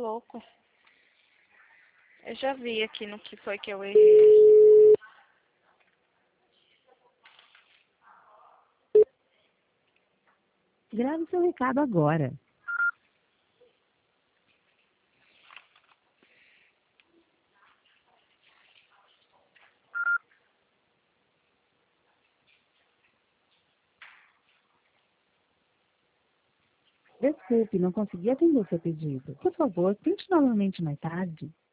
louco. Eu já vi aqui no que foi que eu errei. Grave seu recado agora. Desculpe, não consegui atender seu pedido. Por favor, tente novamente mais tarde.